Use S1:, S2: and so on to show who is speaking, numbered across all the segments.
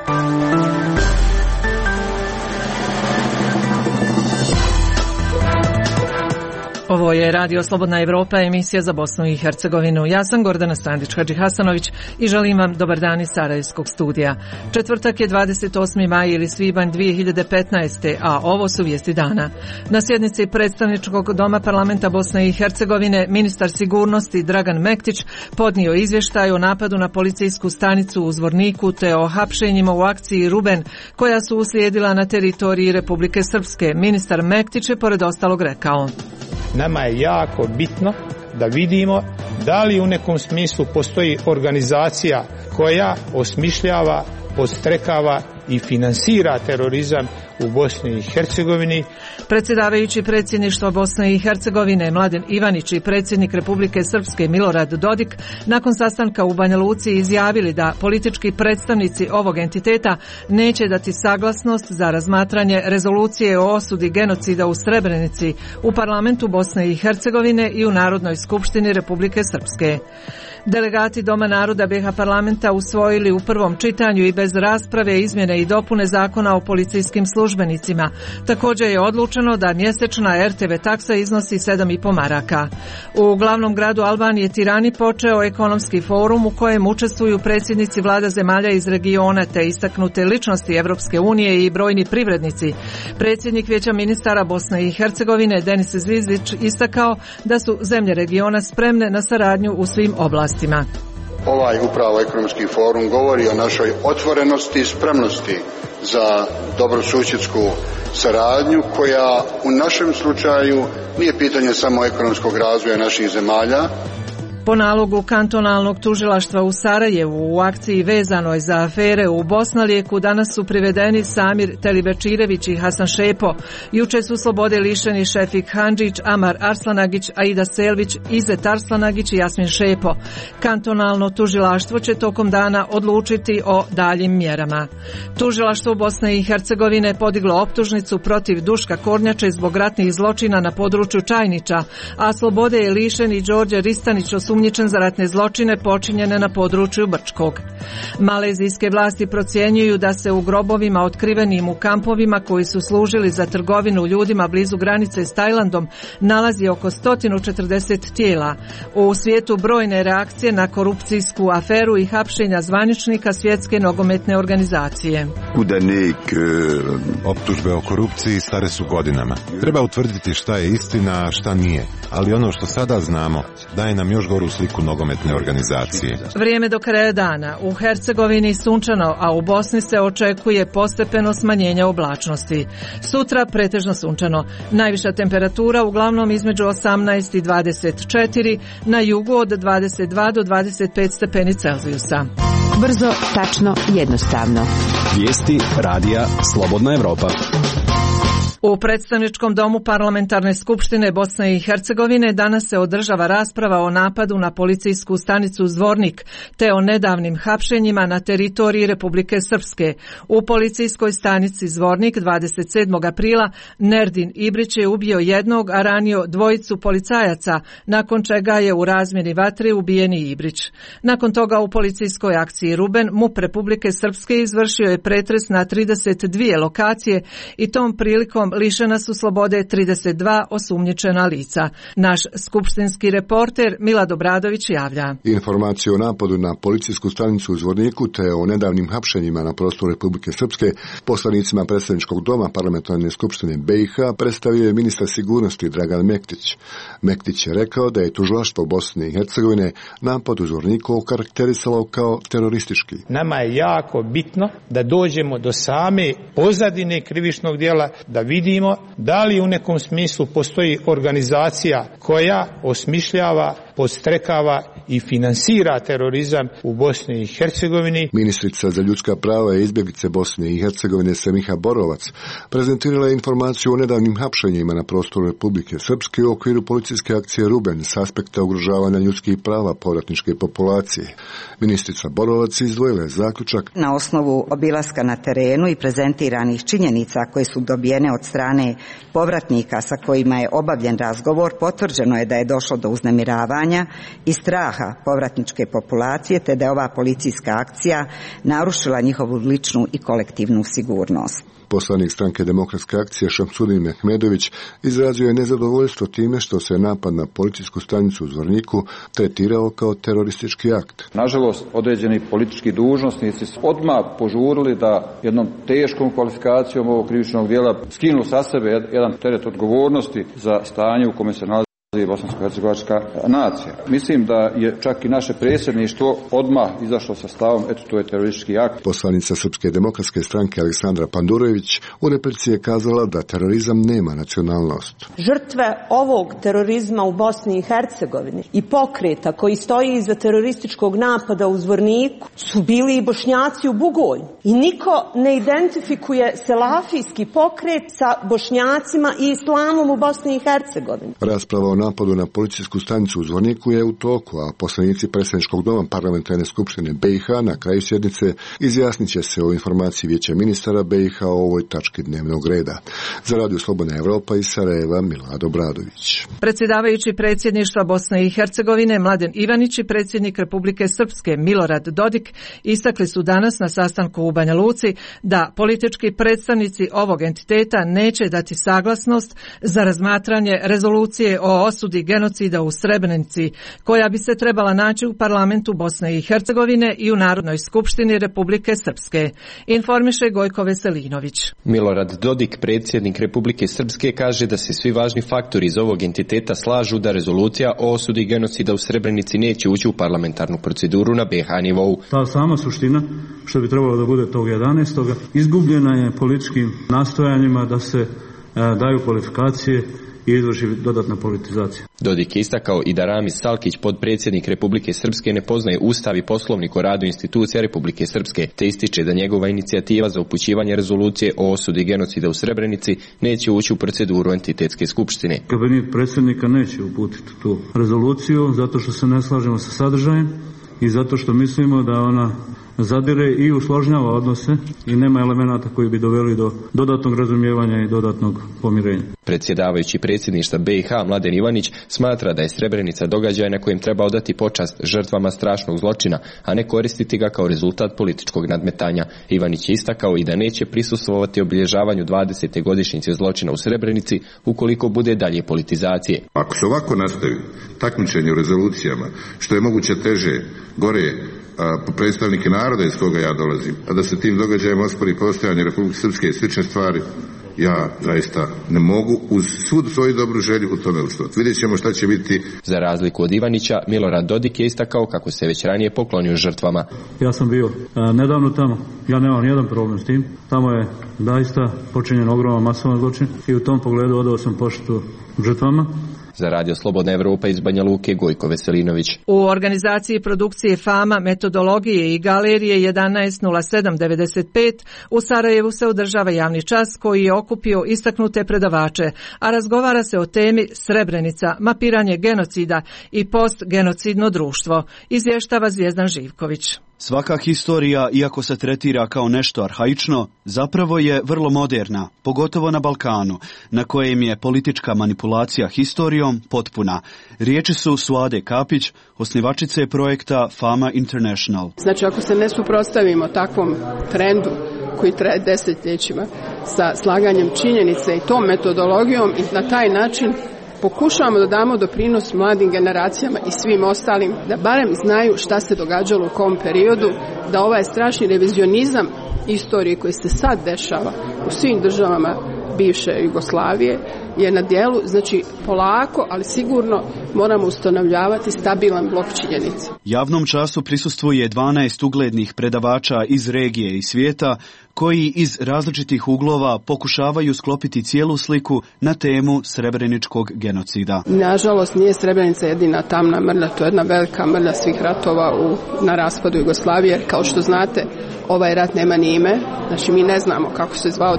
S1: Ovo je Radio Slobodna Evropa, emisija za Bosnu i Hercegovinu. Ja sam Gordana Standić-Hadžihasanović i želim vam dobar dan iz Sarajevskog studija. Četvrtak je 28. maj ili svibanj 2015. a ovo su vijesti dana. Na sjednici predstavničkog doma parlamenta Bosne i Hercegovine ministar sigurnosti Dragan Mektić podnio izvještaj o napadu na policijsku stanicu u Zvorniku te o hapšenjima u akciji Ruben koja su uslijedila na teritoriji Republike Srpske. Ministar Mektić je pored ostalog rekao:
S2: nama je jako bitno da vidimo da li u nekom smislu postoji organizacija koja osmišljava, podstrekava i finansira terorizam u Bosni i Hercegovini.
S1: Predsjedavajući predsjedništva Bosne i Hercegovine Mladen Ivanić i predsjednik Republike Srpske Milorad Dodik nakon sastanka u Banja Luci izjavili da politički predstavnici ovog entiteta neće dati saglasnost za razmatranje rezolucije o osudi genocida u Srebrenici u parlamentu Bosne i Hercegovine i u Narodnoj skupštini Republike Srpske. Delegati Doma naroda BiH parlamenta usvojili u prvom čitanju i bez rasprave izmjene i dopune zakona o policijskim službenicima. Također je odlučeno da mjesečna RTV taksa iznosi 7,5 maraka. U glavnom gradu Albanije Tirani počeo ekonomski forum u kojem učestvuju predsjednici vlada zemalja iz regiona te istaknute ličnosti Evropske unije i brojni privrednici. Predsjednik Vijeća ministara Bosne i Hercegovine Denis Zvizdić istakao da su zemlje regiona spremne na saradnju u svim oblastima.
S3: Ovaj upravo ekonomski forum govori o našoj otvorenosti i spremnosti za dobrosusjedsku saradnju koja u našem slučaju nije pitanje samo ekonomskog razvoja naših zemalja.
S1: Po nalogu kantonalnog tužilaštva u Sarajevu u akciji vezanoj za afere u Bosnalijeku danas su privedeni Samir Telibečirević i Hasan Šepo. Juče su slobode lišeni Šefik Handžić, Amar Arslanagić, Aida Selvić, Izet Arslanagić i Jasmin Šepo. Kantonalno tužilaštvo će tokom dana odlučiti o daljim mjerama. Tužilaštvo Bosne i Hercegovine podiglo optužnicu protiv Duška Kornjače zbog ratnih zločina na području Čajniča, a slobode je lišen i Đorđe Ristanić osumnjičen za ratne zločine počinjene na području Brčkog. Malezijske vlasti procjenjuju da se u grobovima otkrivenim u kampovima koji su služili za trgovinu ljudima blizu granice s Tajlandom nalazi oko 140 tijela. U svijetu brojne reakcije na korupcijsku aferu i hapšenja zvaničnika Svjetske nogometne organizacije.
S4: Optužbe o korupciji stare su godinama. Treba utvrditi šta je istina, a šta nije. Ali ono što sada znamo daje nam još goru sliku nogometne organizacije.
S1: Vrijeme do kraja dana. U Hercegovini sunčano, a u Bosni se očekuje postepeno smanjenje oblačnosti. Sutra pretežno sunčano. Najviša temperatura uglavnom između 18 i 24, na jugu od 22 do 25 stepeni Celzijusa.
S5: Brzo, tačno, jednostavno.
S6: Vijesti radija Slobodna Evropa.
S1: U predstavničkom domu Parlamentarne skupštine Bosne i Hercegovine danas se održava rasprava o napadu na policijsku stanicu Zvornik te o nedavnim hapšenjima na teritoriji Republike Srpske. U policijskoj stanici Zvornik 27. aprila Nerdin Ibrić je ubio jednog, a ranio dvojicu policajaca, nakon čega je u razmjeni vatre ubijen i Ibrić. Nakon toga u policijskoj akciji Ruben MUP Republike Srpske izvršio je pretres na 32 lokacije i tom prilikom lišena su slobode 32 osumnjičena lica. Naš skupštinski reporter Milad Obradović javlja.
S7: Informaciju o napadu na policijsku stanicu u Zvorniku te o nedavnim hapšenjima na prostoru Republike Srpske poslanicima predstavničkog doma Parlamentarne skupštine BiH predstavio je ministar sigurnosti Dragan Mektić. Mektić je rekao da je tužilaštvo Bosne i Hercegovine napad u Zvorniku okarakterisalo kao teroristički.
S2: Nama je jako bitno da dođemo do same pozadine krivičnog djela, da vidimo da li u nekom smislu postoji organizacija koja osmišljava, podstrekava i finansira terorizam u Bosni i Hercegovini.
S7: Ministrica za ljudska prava i izbjeglice Bosne i Hercegovine Semiha Borovac prezentirala je informaciju o nedavnim hapšenjima na prostoru Republike Srpske u okviru policijske akcije Ruben s aspekta ugrožavanja ljudskih prava povratničke populacije. Ministrica Borovac izdvojila je zaključak.
S8: Na osnovu obilaska na terenu i prezentiranih činjenica koje su dobijene od strane povratnika sa kojima je obavljen razgovor, potvrđeno je da je došlo do uznemiravanja i straha straha povratničke populacije, te da je ova policijska akcija narušila njihovu ličnu i kolektivnu sigurnost.
S7: Poslanik stranke Demokratske akcije Šamsudin Mehmedović izrazio je nezadovoljstvo time što se napad na policijsku stanicu u Zvorniku tretirao kao teroristički akt.
S9: Nažalost, određeni politički dužnosnici su odmah požurili da jednom teškom kvalifikacijom ovog krivičnog djela skinu sa sebe jedan teret odgovornosti za stanje u kome se nalazi bosansko-hercegovačka nacija. Mislim da je čak i naše predsjedništvo odmah izašlo sa stavom, eto, to je teroristički akt.
S7: Poslanica Srpske demokratske stranke Aleksandra Pandurović u replici je kazala da terorizam nema nacionalnost.
S10: Žrtve ovog terorizma u Bosni i Hercegovini i pokreta koji stoji iza terorističkog napada u Zvorniku su bili i Bošnjaci u Bugojnu. I niko ne identifikuje selafijski pokret sa Bošnjacima i islamom u Bosni i Hercegovini.
S7: Rasprava o napadu na policijsku stanicu u Zvorniku je u toku, a poslanici predsjedničkog doma parlamentarne skupštine BiH na kraju sjednice izjasnit će se o informaciji Vijeća ministara BiH o ovoj tački dnevnog reda. Za Radio Slobodna Evropa iz Sarajeva, Milad Obradović.
S1: Predsjedavajući predsjedništva Bosne i Hercegovine Mladen Ivanić i predsjednik Republike Srpske Milorad Dodik istakli su danas na sastanku u Banja Luci da politički predstavnici ovog entiteta neće dati saglasnost za razmatranje rezolucije o osudi genocida u Srebrenici, koja bi se trebala naći u parlamentu Bosne i Hercegovine i u Narodnoj skupštini Republike Srpske, informiše Gojko Veselinović.
S11: Milorad Dodik, predsjednik Republike Srpske, kaže da se svi važni faktori iz ovog entiteta slažu da rezolucija o osudi genocida u Srebrenici neće ući u parlamentarnu proceduru na BiH nivou.
S12: Ta sama suština, što bi trebalo da bude tog 11. izgubljena je političkim nastojanjima da se daju kvalifikacije i izvrši dodatna politizacija.
S11: Dodik je istakao i da Ramiz Salkić, podpredsjednik Republike Srpske, ne poznaje Ustav i Poslovnik o radu institucija Republike Srpske, te ističe da njegova inicijativa za upućivanje rezolucije o osudi genocida u Srebrenici neće ući u proceduru entitetske skupštine.
S12: Kabinet predsjednika neće uputiti tu rezoluciju zato što se ne slažemo sa sadržajem i zato što mislimo da ona zadire i usložnjava odnose i nema elemenata koji bi doveli do dodatnog razumijevanja i dodatnog pomirenja.
S11: Predsjedavajući predsjedništva BiH Mladen Ivanić smatra da je Srebrenica događaj na kojem treba odati počast žrtvama strašnog zločina, a ne koristiti ga kao rezultat političkog nadmetanja. Ivanić je istakao i da neće prisustvovati obilježavanju 20. godišnjice zločina u Srebrenici ukoliko bude dalje politizacije.
S13: Ako se ovako nastavi takmičenje u rezolucijama, što je moguće teže, gore po predstavnike naroda iz koga ja dolazim, a da se tim događajima ospori postojanje Republike Srpske i slične stvari, ja zaista ne mogu uz svu svoju dobru želju u tome učestvovati. Vidjet ćemo šta će biti.
S11: Za razliku od Ivanića, Milorad Dodik je istakao kako se već ranije poklonio žrtvama.
S12: Ja sam bio nedavno tamo, ja nemam nijedan problem s tim. Tamo je zaista počinjen ogroman masovan zločin i u tom pogledu odao sam poštu žrtvama.
S11: Za Radio Slobodna Evropa iz Banja Luke, Gojko Veselinović.
S1: U organizaciji produkcije Fama, metodologije i galerije 11.07.95 u Sarajevu se održava javni čas koji je okupio istaknute predavače, a razgovara se o temi Srebrenica, mapiranje genocida i postgenocidno društvo, izvještava Zvijezdan Živković.
S14: Svaka historija, iako se tretira kao nešto arhaično, zapravo je vrlo moderna, pogotovo na Balkanu, na kojem je politička manipulacija historijom potpuna. Riječi su Suade Kapić, osnivačice projekta Fama International.
S15: Znači, ako se ne suprotstavimo takvom trendu koji traje desetljećima sa slaganjem činjenice i tom metodologijom i na taj način pokušavamo da damo doprinos mladim generacijama i svim ostalim, da barem znaju šta se događalo u kom periodu, da ovaj strašni revizionizam istorije koji se sad dešava u svim državama bivše Jugoslavije je na dijelu, znači polako, ali sigurno moramo ustanovljavati stabilan blok činjenica.
S14: Javnom času prisustvuje 12 uglednih predavača iz regije i svijeta koji iz različitih uglova pokušavaju sklopiti cijelu sliku na temu srebreničkog genocida.
S15: Nažalost, nije Srebrenica jedina tamna mrlja, to je jedna velika mrlja svih ratova na raspadu Jugoslavije, jer kao što znate, ovaj rat nema ni ime, znači mi ne znamo kako se zvao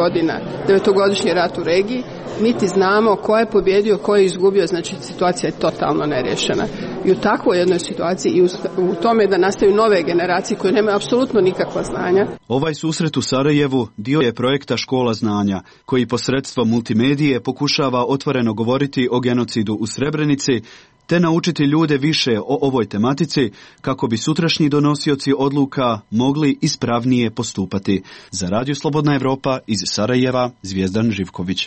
S15: 9-godišnji rat u regiji, niti znamo ko je pobjedio, ko je izgubio, znači situacija je totalno nerješena. I u takvoj jednoj situaciji i u tome da nastaju nove generacije koje nemaju apsolutno nikakva znanja.
S14: Ovaj susret u Sarajevu dio je projekta Škola znanja, koji posredstvom multimedije pokušava otvoreno govoriti o genocidu u Srebrenici, te naučiti ljude više o ovoj tematici kako bi sutrašnji donosioci odluka mogli ispravnije postupati. Za Radio Slobodna Evropa iz Sarajeva, Zvijezdan Živković.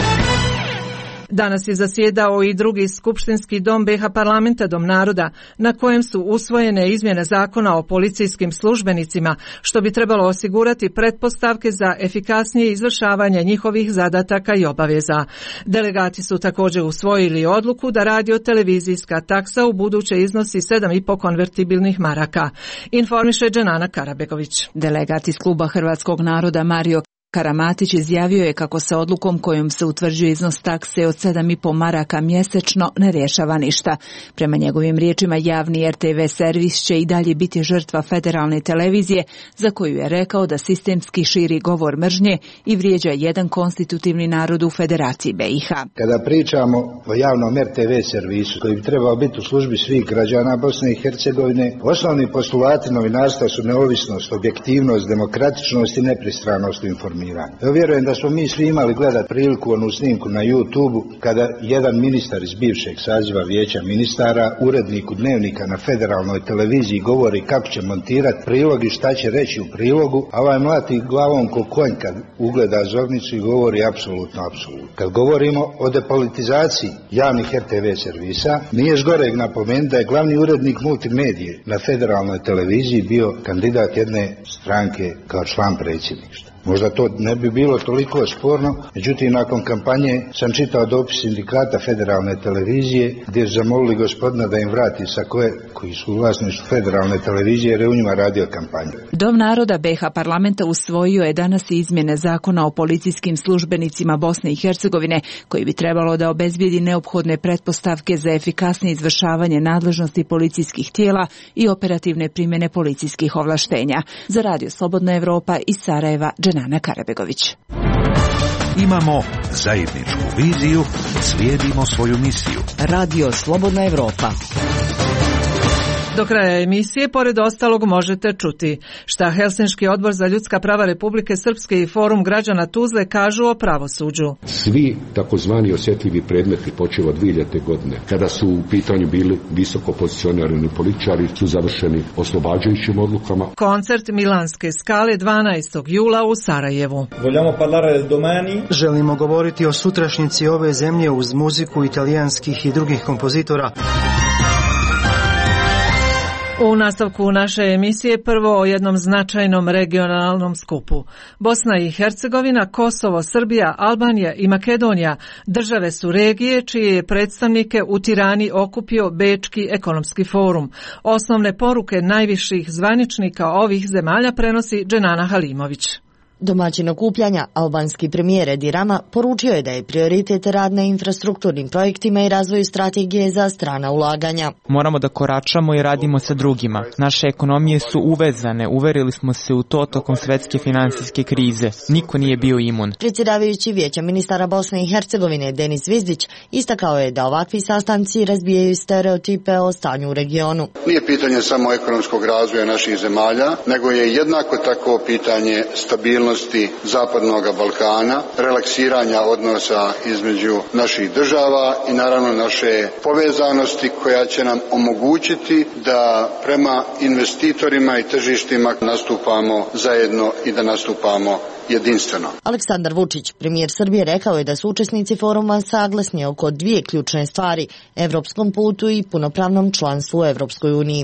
S1: Danas je zasjedao i drugi skupštinski dom BiH parlamenta, Dom naroda, na kojem su usvojene izmjene zakona o policijskim službenicima, što bi trebalo osigurati pretpostavke za efikasnije izvršavanje njihovih zadataka i obaveza. Delegati su također usvojili odluku da radio-televizijska taksa u buduće iznosi 7,5 konvertibilnih maraka. Informiše Dženana Karabegović.
S5: Delegat iz kluba Hrvatskog naroda Mario Karamatić izjavio je kako se odlukom kojom se utvrđuje iznos takse od 7,5 maraka mjesečno ne rješava ništa. Prema njegovim riječima, javni RTV servis će i dalje biti žrtva federalne televizije, za koju je rekao da sistemski širi govor mržnje i vrijeđa jedan konstitutivni narod u Federaciji BiH.
S16: Kada pričamo o javnom RTV servisu koji bi trebao biti u službi svih građana Bosne i Hercegovine, osnovni postulati novinarstva su neovisnost, objektivnost, demokratičnost i nepristranost u informiranju. Ja vjerujem da smo mi svi imali gledati priliku onu snimku na YouTubeu kada jedan ministar iz bivšeg saziva vijeća ministara uredniku Dnevnika na federalnoj televiziji govori kako će montirati prilog i šta će reći u prilogu, a ovaj mlati glavom ko konj kad ugleda zornicu i govori apsolutno. Kad govorimo o depolitizaciji javnih RTV servisa, nije zgoreg napomenuti da je glavni urednik multimedije na federalnoj televiziji bio kandidat jedne stranke kao član predsjedništva. Možda to ne bi bilo toliko sporno, međutim nakon kampanje sam čitao dopis sindikata federalne televizije gdje su zamolili gospodina da im vrati sakoe koji su u vlasništvu federalne televizije jer je u njima radio kampanju.
S5: Dom naroda BiH parlamenta usvojio je danas izmjene zakona o policijskim službenicima Bosne i Hercegovine koji bi trebalo da obezbijedi neophodne pretpostavke za efikasnije izvršavanje nadležnosti policijskih tijela i operativne primjene policijskih ovlaštenja. Za Radio Slobodna Evropa iz Sarajeva, Dženana Karabegović.
S17: Imamo zajedničku viziju, slijedimo svoju misiju.
S5: Radio Slobodna Evropa.
S1: Do kraja emisije, pored ostalog, možete čuti šta Helsinški odbor za ljudska prava Republike Srpske i Forum građana Tuzle kažu o pravosuđu.
S18: Svi takozvani osjetljivi predmeti počev od 2000. godine, kada su u pitanju bili visoko pozicionirani političari, su završeni oslobađajućim odlukama.
S1: Koncert Milanske skale 12. jula u Sarajevu.
S19: Želimo govoriti o sutrašnjici ove zemlje uz muziku italijanskih i drugih kompozitora.
S1: U nastavku naše emisije prvo o jednom značajnom regionalnom skupu. Bosna i Hercegovina, Kosovo, Srbija, Albanija i Makedonija države su regije čije je predstavnike u Tirani okupio Bečki ekonomski forum. Osnovne poruke najviših zvaničnika ovih zemalja prenosi Dženana Halimović.
S20: Domaćin okupljanja, albanski premijer Edi Rama, poručio je da je prioritet rad na infrastrukturnim projektima i razvoju strategije za strana ulaganja.
S21: Moramo da koračamo i radimo sa drugima. Naše ekonomije su uvezane, uverili smo se u to tokom svetske finansijske krize. Niko nije bio imun.
S20: Predsjedavajući Vijeća ministara Bosne i Hercegovine Denis Zvizdić istakao je da ovakvi sastanci razbijaju stereotipe o stanju u regionu.
S3: Nije pitanje samo ekonomskog razvoja naših zemalja, nego je jednako tako pitanje stabilnosti Zapadnog Balkana, relaksiranja odnosa između naših država i naravno naše povezanosti koja će nam omogućiti da prema investitorima i tržištima nastupamo zajedno i da nastupamo jedinstveno.
S20: Aleksandar Vučić, premijer Srbije, rekao je da su učesnici foruma saglasni oko dvije ključne stvari: evropskom putu i punopravnom članstvu u Evropskoj uniji.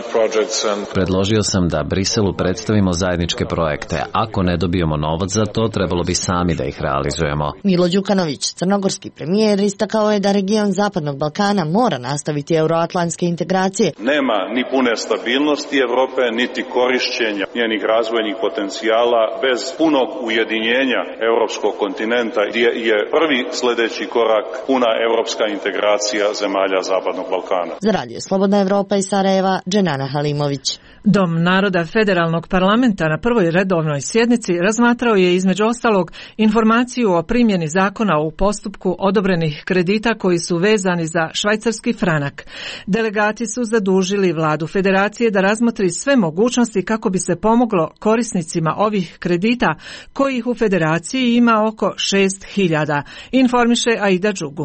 S22: Predložio sam da Briselu predstavimo zajedničke projekte. Ako ne dobijemo novac za to, trebalo bi sami da ih realizujemo.
S20: Milo Đukanović, crnogorski premijer, istakao je da region Zapadnog Balkana mora nastaviti euroatlantske integracije.
S23: Nema ni pune stabilnosti Evrope, niti korišćenja njenih razvojnih potencijala bez punog ujedinjenja europskog kontinenta, gdje je prvi sljedeći korak puna europska integracija zemalja Zapadnog Balkana.
S20: Za Radio Slobodna Evropa iz Sarajeva, Dženana Halimović.
S1: Dom naroda Federalnog parlamenta na prvoj redovnoj sjednici razmatrao je između ostalog informaciju o primjeni zakona u postupku odobrenih kredita koji su vezani za švajcarski franak. Delegati su zadužili vladu Federacije da razmotri sve mogućnosti kako bi se pomoglo korisnicima ovih kredita kojih u Federaciji ima oko 6.000, informiše Aida Đugum.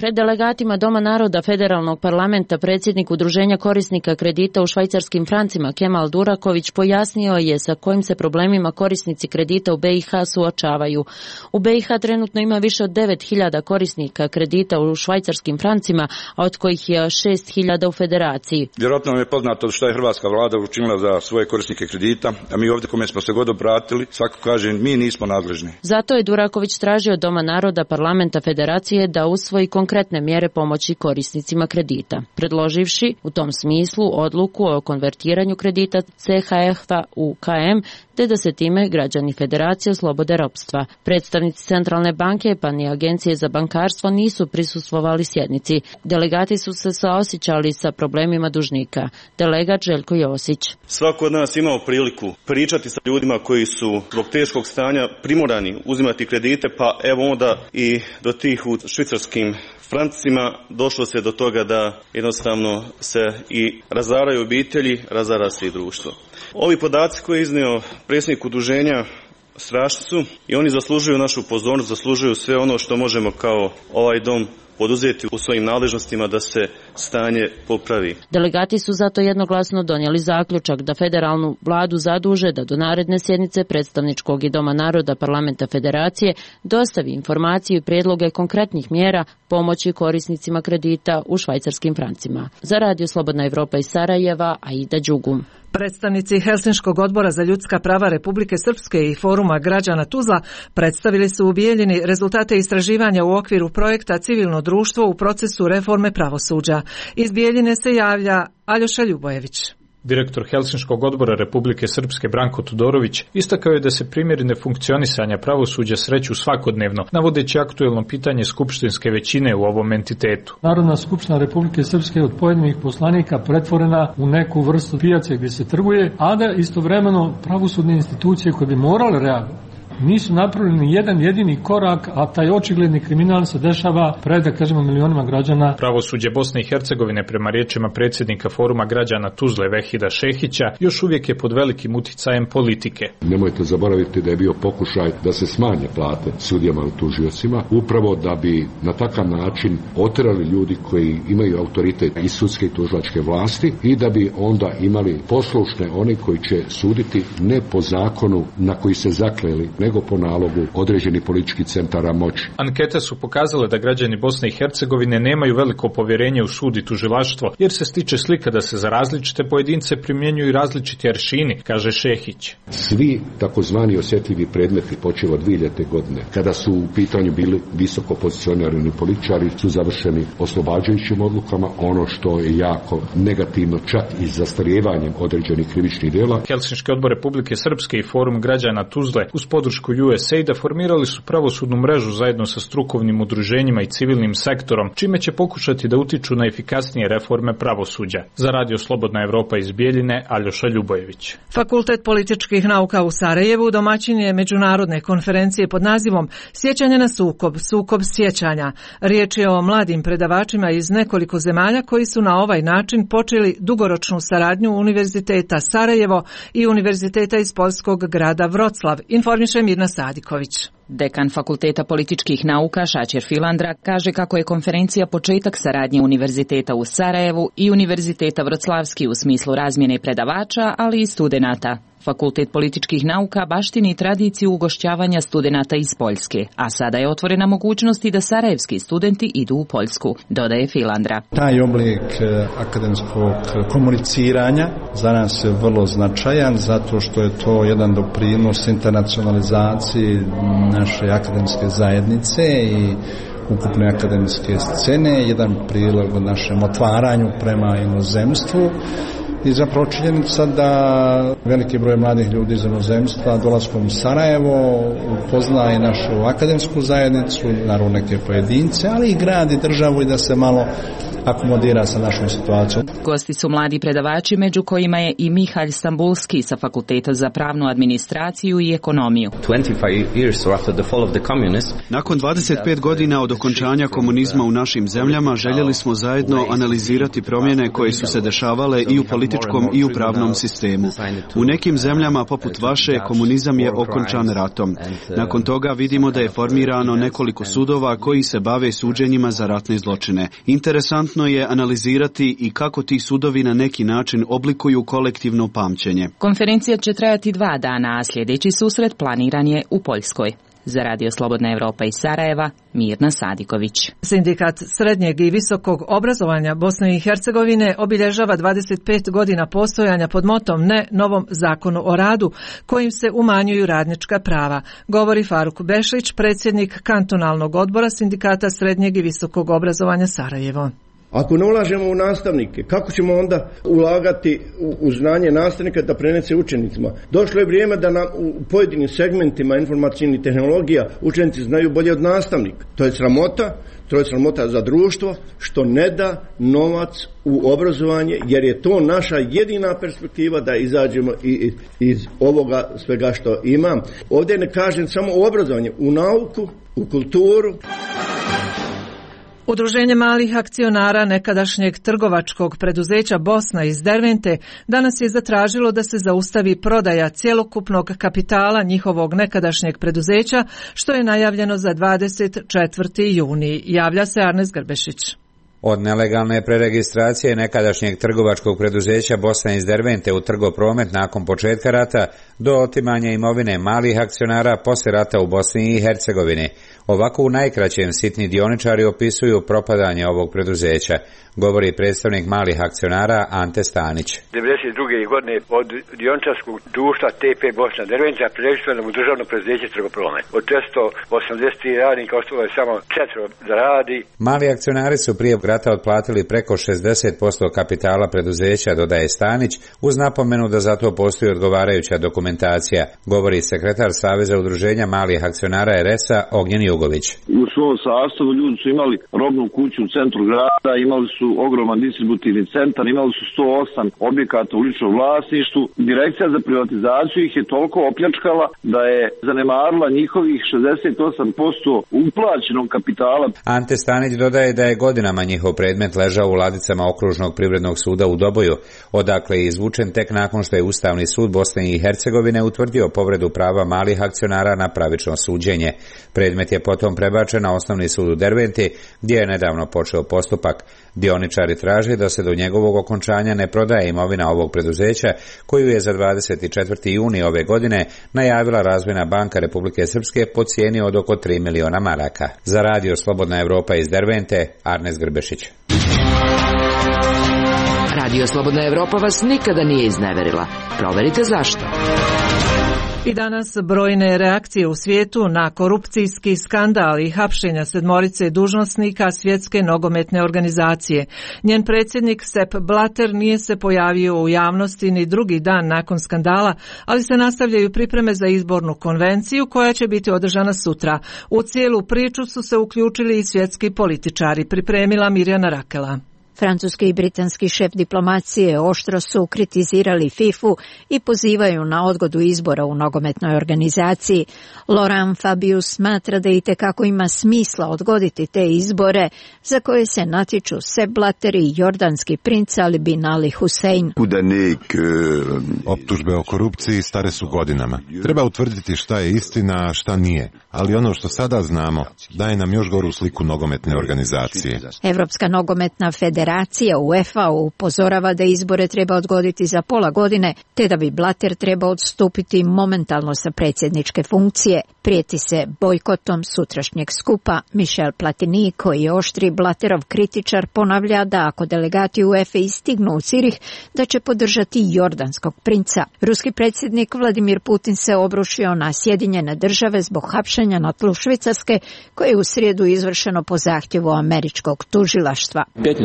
S2: Pred delegatima Doma naroda Federalnog parlamenta predsjednik Udruženja korisnika kredita u švajcarskim francima Kemal Duraković pojasnio je sa kojim se problemima korisnici kredita u BiH suočavaju. U BiH trenutno ima više od 9.000 korisnika kredita u švajcarskim francima, a od kojih je 6.000 u federaciji.
S4: Vjerojatno vam je poznato što je hrvatska vlada učinila za svoje korisnike kredita, a mi ovdje kome smo se god obratili, svako kaže mi nismo nadležni.
S2: Zato je Duraković tražio od Doma naroda parlamenta federacije da usvoji konkretne mjere pomoći korisnicima kredita, predloživši u tom smislu odluku o konvertiranju kredita CHF-a u KM, te da se time građani federacije oslobode ropstva. Predstavnici Centralne banke pa ni Agencije za bankarstvo nisu prisustvovali sjednici. Delegati su se saosjećali sa problemima dužnika. Delegat Željko Josić.
S6: Svako od nas imao priliku pričati sa ljudima koji su zbog teškog stanja primorani uzimati kredite, pa evo onda i do tih u švicarskim francima došlo se do toga da jednostavno se i razaraju obitelji, razara se i društvo. Ovi podaci koje je iznio predsjednik udruženja strašni su i oni zaslužuju našu pozornost, zaslužuju sve ono što možemo kao ovaj dom poduzeti u svojim nadležnostima da se stanje popravi.
S2: Delegati su zato jednoglasno donijeli zaključak da federalnu vladu zaduže da do naredne sjednice predstavničkog i Doma naroda parlamenta federacije dostavi informaciju i prijedloge konkretnih mjera pomoći korisnicima kredita u švajcarskim francima. Za Radio Slobodna Evropa iz Sarajeva, Aida Đugum.
S1: Predstavnici Helsinškog odbora za ljudska prava Republike Srpske i Foruma građana Tuzla predstavili su u Bijeljini rezultate istraživanja u okviru projekta Civilno društvo u procesu reforme pravosuđa. Iz Bijeljine se javlja Aljoša Ljubojević.
S24: Direktor Helsinškog odbora Republike Srpske Branko Tudorović istakao je da se primjeri nefunkcionisanja pravosuđa sreću svakodnevno, navodeći aktuelno pitanje skupštinske većine u ovom entitetu.
S25: Narodna skupština Republike Srpske od pojedinih poslanika pretvorena u neku vrstu pijace gdje se trguje, a da istovremeno pravosudne institucije koje bi morale reagovati nisu napravili ni jedan jedini korak, a taj očigledni kriminal se dešava pred, da kažemo, milionima građana.
S24: Pravosuđe Bosne i Hercegovine, prema riječima predsjednika Foruma građana Tuzle Vehida Šehića, još uvijek je pod velikim uticajem politike.
S18: Nemojte zaboraviti da je bio pokušaj da se smanje plate sudijama i tužiocima, upravo da bi na takav način oterali ljudi koji imaju autoritet iz sudske i tužilačke vlasti i da bi onda imali poslušne oni koji će suditi ne po zakonu na koji se zakleli, nego po nalogu određenih političkih centara moći.
S24: Ankete su pokazale da građani Bosne i Hercegovine nemaju veliko povjerenje u sud i tužilaštvo, jer se stiče slika da se za različite pojedince primjenjuju različiti aršini, kaže Šehić.
S18: Svi takozvani osjetljivi predmeti počev od 2000. godine, kada su u pitanju bili visoko pozicionirani političari, su završeni oslobađajućim odlukama, ono što je jako negativno, čak i zastarijevanjem određenih krivičnih djela.
S24: Helsinški odbor Republike Srpske i Forum građana Tuzle uz podršku USAID-a formirali su pravosudnu mrežu zajedno sa strukovnim udruženjima i civilnim sektorom, čime će pokušati da utiču na efikasnije reforme pravosuđa. Za Radio Slobodna Evropa iz Bijeljine, Aljoša Ljubojević.
S1: Fakultet političkih nauka u Sarajevu domaćin je međunarodne konferencije pod nazivom Sjećanje na sukob, sukob sjećanja. Riječ je o mladim predavačima iz nekoliko zemalja koji su na ovaj način počeli dugoročnu saradnju Univerziteta Sarajevo i Univerziteta iz poljskog grada Vroclav, informiše Mirna Sadiković.
S5: Dekan Fakulteta političkih nauka Šačer Filandra kaže kako je konferencija početak saradnje Univerziteta u Sarajevu i Univerziteta Vroclavski u smislu razmjene predavača, ali i studenata. Fakultet političkih nauka baštini tradiciju ugošćavanja studenata iz Poljske, a sada je otvorena mogućnost i da sarajevski studenti idu u Poljsku, dodaje Filandra.
S26: Taj oblik akademskog komuniciranja za nas je vrlo značajan zato što je to jedan doprinos internacionalizaciji naše akademske zajednice i ukupne akademske scene, jedan prilog našem otvaranju prema inozemstvu. I zapravo činjenica da veliki broj mladih ljudi iz inozemstva dolaskom u Sarajevo upoznaje našu akademsku zajednicu, naravno neke pojedince, ali i grad i državu i da se malo akomodira sa našom situacijom.
S5: Gosti su mladi predavači, među kojima je i Mihalj Stambulski sa Fakulteta za pravnu administraciju i ekonomiju.
S14: Nakon 25 godina od okončanja komunizma u našim zemljama željeli smo zajedno analizirati promjene koje su se dešavale i u političkom političkom i upravnom sistemu. U nekim zemljama poput vaše komunizam je okončan ratom. Nakon toga vidimo da je formirano nekoliko sudova koji se bave suđenjima za ratne zločine. Interesantno je analizirati i kako ti sudovi na neki način oblikuju kolektivno pamćenje.
S7: Konferencija će trajati 2 dana, a sljedeći susret planiran je u Poljskoj. Za Radio Slobodna Evropa iz Sarajeva, Mirna Sadiković.
S1: Sindikat srednjeg i visokog obrazovanja Bosne i Hercegovine obilježava 25 godina postojanja pod motom ne novom zakonu o radu, kojim se umanjuju radnička prava, govori Faruk Bešić, predsjednik kantonalnog odbora Sindikata srednjeg i visokog obrazovanja Sarajevo.
S8: Ako ne ulažemo u nastavnike, kako ćemo onda ulagati u znanje nastavnika da prenese učenicima? Došlo je vrijeme da nam u pojedinim segmentima informacijnih tehnologija učenici znaju bolje od nastavnika. To je sramota za društvo što ne da novac u obrazovanje, jer je to naša jedina perspektiva da izađemo iz ovoga svega što imam. Ovdje ne kažem samo u obrazovanju, u nauku, u kulturu.
S1: Udruženje malih akcionara nekadašnjeg trgovačkog preduzeća Bosna iz Dervente danas je zatražilo da se zaustavi prodaja cjelokupnog kapitala njihovog nekadašnjeg preduzeća, što je najavljeno za 24. juni. Javlja se Arnes Grbešić.
S9: Od nelegalne preregistracije nekadašnjeg trgovačkog preduzeća Bosna iz Dervente u Trgopromet nakon početka rata do otimanja imovine malih akcionara poslije rata u Bosni i Hercegovini. Ovako u najkraćem sitni dioničari opisuju propadanje ovog preduzeća, govori predstavnik malih akcionara Ante Stanić.
S10: 92. godine od dioničarskog društva TP Bosna Derventa preregistrovano u državno preduzeće Trgopromet. Od 480 radnika ostalo je samo 4 da radi.
S9: Mali akcionari su prije rata otplatili preko 60% kapitala preduzeća, dodaje Stanić, uz napomenu da za to postoji odgovarajuća dokumentacija, govori sekretar Saveza udruženja malih akcionara RS-a Ognjen Jugović.
S12: U svom sastavu ljudi su imali robnu kuću u centru grada, imali su ogroman distributivni centar, imali su 108 objekata u ličnom vlasništvu. Direkcija za privatizaciju ih je toliko opljačkala da je zanemarila njihovih 68% uplaćenog kapitala.
S9: Ante Stanić dodaje da je godinama njihov predmet ležao u ladicama Okružnog privrednog suda u Doboju, odakle je izvučen tek nakon što je Ustavni sud Bosne i Hercegovine utvrdio povredu prava malih akcionara na pravično suđenje. Predmet je potom prebačen na Osnovni sud u Derventi, gdje je nedavno počeo postupak. Dioničari traže da se do njegovog okončanja ne prodaje imovina ovog preduzeća, koju je za 24. juni ove godine najavila Razvojna banka Republike Srpske po cijeni od oko 3 miliona maraka. Za Radio Slobodna Evropa iz Dervente, Arnes Grbešić.
S13: Radio Slobodna Evropa vas nikada nije izneverila. Proverite zašto.
S1: I danas brojne reakcije u svijetu na korupcijski skandal i hapšenja 7 dužnosnika Svjetske nogometne organizacije. Njen predsjednik Sepp Blatter nije se pojavio u javnosti ni drugi dan nakon skandala, ali se nastavljaju pripreme za izbornu konvenciju koja će biti održana sutra. U cijelu priču su se uključili i svjetski političari, pripremila Mirjana Rakela.
S27: Francuski i britanski šef diplomacije oštro su kritizirali FIFA-u i pozivaju na odgodu izbora u nogometnoj organizaciji. Laurent Fabius smatra da itekako ima smisla odgoditi te izbore za koje se natječu Sepp Blatter i jordanski princ Ali bin Ali Hussein.
S28: Optužbe o korupciji stare su godinama. Treba utvrditi šta je istina, a šta nije. Ali ono što sada znamo daje nam još goru sliku nogometne organizacije.
S27: Evropska nogometna federacija UEFA upozorava da izbore treba odgoditi za pola godine, te da bi Blatter trebao odstupiti momentalno sa predsjedničke funkcije. Prijeti se bojkotom sutrašnjeg skupa. Michel Platini, koji je oštri Blatterov kritičar, ponavlja da ako delegati UEFA stignu u Cirih, da će podržati jordanskog princa. Ruski predsjednik Vladimir Putin se obrušio na Sjedinjene Države zbog hapšenja na tlu Švicarske, koje je u srijedu izvršeno po zahtjevu američkog tužilaštva.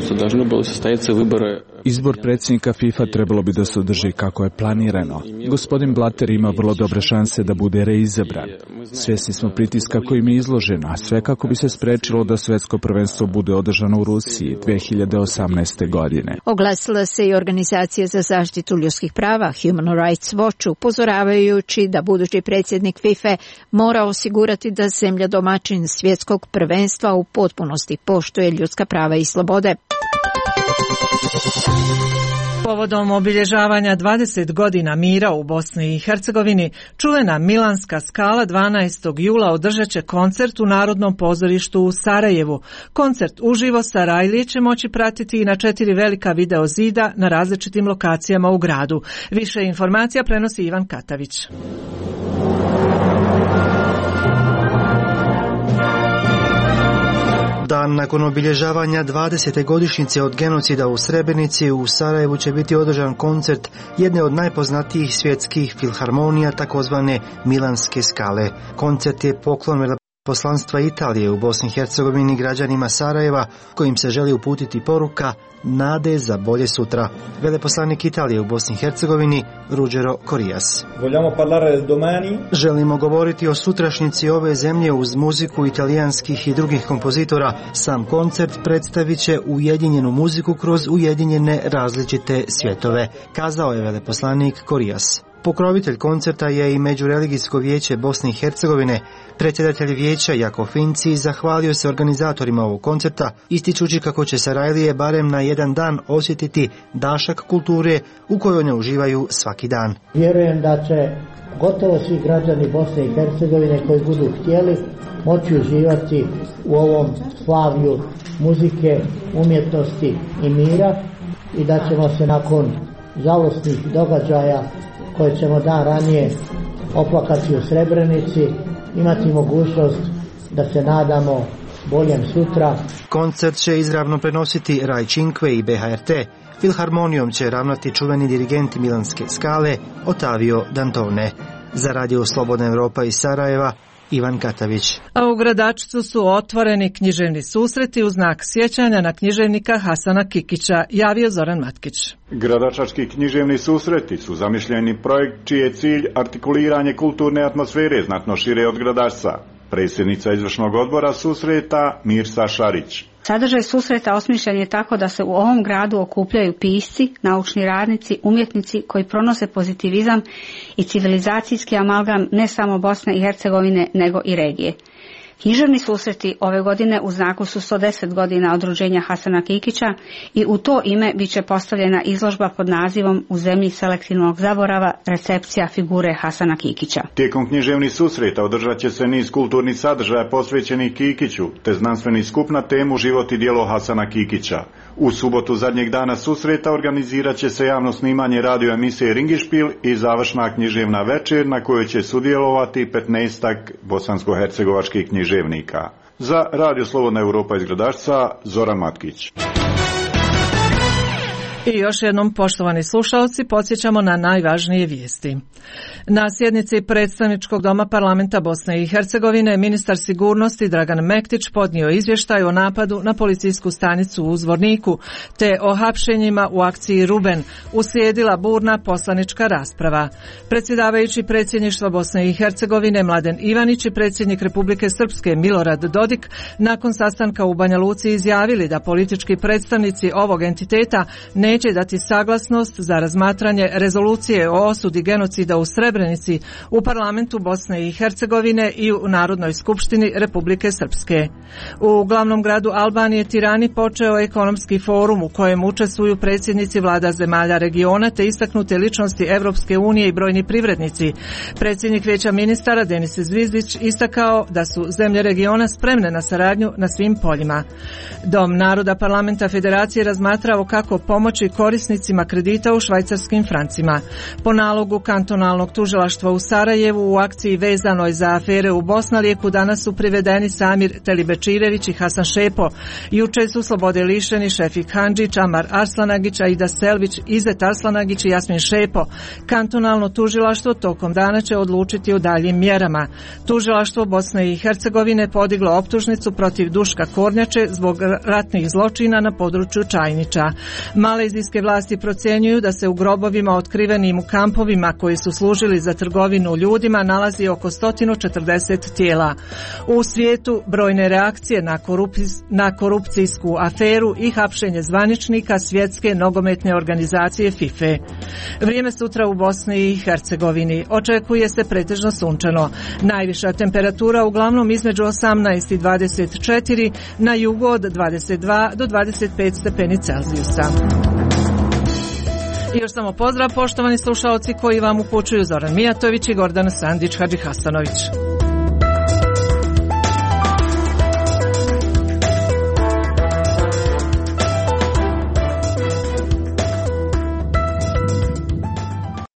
S29: Izbor predsjednika FIFA trebalo bi da se održi kako je planirano. Gospodin Blatter ima vrlo dobre šanse da bude reizabran. Svjesni smo pritiska kojim je izložen, a sve kako bi se sprečilo da svjetsko prvenstvo bude održano u Rusiji 2018. godine.
S27: Oglasila se i organizacija za zaštitu ljudskih prava Human Rights Watch, upozoravajući da budući predsjednik FIFA mora osigurati da zemlja domaćin svjetskog prvenstva u potpunosti poštuje ljudska prava i slobode.
S1: Povodom obilježavanja 20 godina mira u Bosni i Hercegovini, čuvena Milanska skala 12. jula održat će koncert u Narodnom pozorištu u Sarajevu. Koncert uživo Sarajlije će moći pratiti i na 4 velika video zida na različitim lokacijama u gradu. Više informacija prenosi Ivan Katavić.
S3: Dan nakon obilježavanja 20. godišnjice od genocida u Srebrenici u Sarajevu će biti održan koncert jedne od najpoznatijih svjetskih filharmonija, takozvane Milanske skale. Koncert je poklon veleposlanstva Italije u Bosni i Hercegovini građanima Sarajeva, kojim se želi uputiti poruka nade za bolje sutra. Veleposlanik Italije u Bosni i Hercegovini Ruggero Corias. Želimo govoriti o sutrašnjici ove zemlje uz muziku italijanskih i drugih kompozitora. Sam koncert predstavit će ujedinjenu muziku kroz ujedinjene različite svjetove, kazao je veleposlanik Corias. Pokrovitelj koncerta je i Međureligijsko vijeće Bosne i Hercegovine. Predsjedatelj vijeća Jakov Finci zahvalio se organizatorima ovog koncerta, ističući kako će Sarajlije barem na jedan dan osjetiti dašak kulture u kojoj ne uživaju svaki dan.
S11: Vjerujem da će gotovo svi građani Bosne i Hercegovine koji budu htjeli moći uživati u ovom slavlju muzike, umjetnosti i mira i da ćemo se nakon žalosnih događaja koje ćemo dan ranije oplakati u Srebrenici imati mogućnost da se nadamo boljem sutra.
S3: Koncert će izravno prenositi Rai Cinque i BHRT. Filharmonijom će ravnati čuveni dirigenti Milanske skale Ottavio Dantone. Za Radio Slobodna Europa iz Sarajeva, Ivan Katavić.
S1: A u Gradačcu su otvoreni književni susreti u znak sjećanja na književnika Hasana Kikića, javio Zoran Matkić.
S15: Gradačački književni susreti su zamišljeni projekt čiji je cilj artikuliranje kulturne atmosfere znatno šire od Gradačca. Predsjednica izvršnog odbora susreta Mirsa Šarić.
S16: Sadržaj susreta osmišljen je tako da se u ovom gradu okupljaju pisci, naučni radnici, umjetnici koji pronose pozitivizam i civilizacijski amalgam ne samo Bosne i Hercegovine nego i regije. Književni susreti ove godine u znaku su 110 godina od rođenja Hasana Kikića i u to ime bit će postavljena izložba pod nazivom U zemlji selektivnog zaborava, recepcija figure Hasana Kikića.
S15: Tijekom književnih susreta održat će se niz kulturnih sadržaja posvećenih Kikiću, te znanstveni skup na temu Život i djelo Hasana Kikića. U subotu zadnjeg dana susreta organizirat će se javno snimanje radio emisije Ringišpil i završna književna večer na kojoj će sudjelovati 15-ak bosansko-hercegovačkih književnika. Za Radio Slobodna Europa iz Gradačca, Zoran Matkić.
S1: I još jednom, poštovani slušalci, podsjećamo na najvažnije vijesti. Na sjednici Predstavničkog doma Parlamenta Bosne i Hercegovine ministar sigurnosti Dragan Mektić podnio izvještaj o napadu na policijsku stanicu u Zvorniku te o hapšenjima u akciji Ruben. Uslijedila burna poslanička rasprava. Predsjedavajući predsjedništva Bosne i Hercegovine Mladen Ivanić i predsjednik Republike Srpske Milorad Dodik nakon sastanka u Banja Luci izjavili da politički predstavnici ovog entiteta neće dati saglasnost za razmatranje rezolucije o osudi genocida u Srebrenici u Parlamentu Bosne i Hercegovine i u Narodnoj skupštini Republike Srpske. U glavnom gradu Albanije Tirani počeo ekonomski forum u kojem učestvuju predsjednici vlada zemalja regiona te istaknute ličnosti Evropske unije i brojni privrednici. Predsjednik Vijeća ministara Denis Zvizdić istakao da su zemlje regiona spremne na saradnju na svim poljima. Dom naroda Parlamenta Federacije razmatrao kako pomoći korisnicima kredita u švajcarskim francima. Po nalogu kantonalnog tužilaštva u Sarajevu u akciji vezanoj za afere u Bosnalijeku danas su privedeni Samir Telibečirević i Hasan Šepo. Juče su slobode lišeni Šefik Handžić, Amar Arslanagić, Aida Selvić, Izet Arslanagić i Jasmin Šepo. Kantonalno tužilaštvo tokom dana će odlučiti o daljim mjerama. Tužilaštvo Bosne i Hercegovine podiglo optužnicu protiv Duška Kornjače zbog ratnih zločina na području Čajniča. Malezijske vlasti procjenjuju da se u grobovima otkrivenim u kampovima koji su služili za trgovinu ljudima nalazi oko 140 tijela. U svijetu brojne reakcije na korupcijsku aferu i hapšenje zvaničnika Svjetske nogometne organizacije FIFA. Vrijeme sutra u Bosni i Hercegovini. Očekuje se pretežno sunčano. Najviša temperatura uglavnom između 18 i 24, na jugu od 22 do 25 stepeni Celzijusa. I još samo pozdrav poštovani slušaoci koji vam upućuju Zoran Mijatović i Gordana Sandić Hadžihasanović.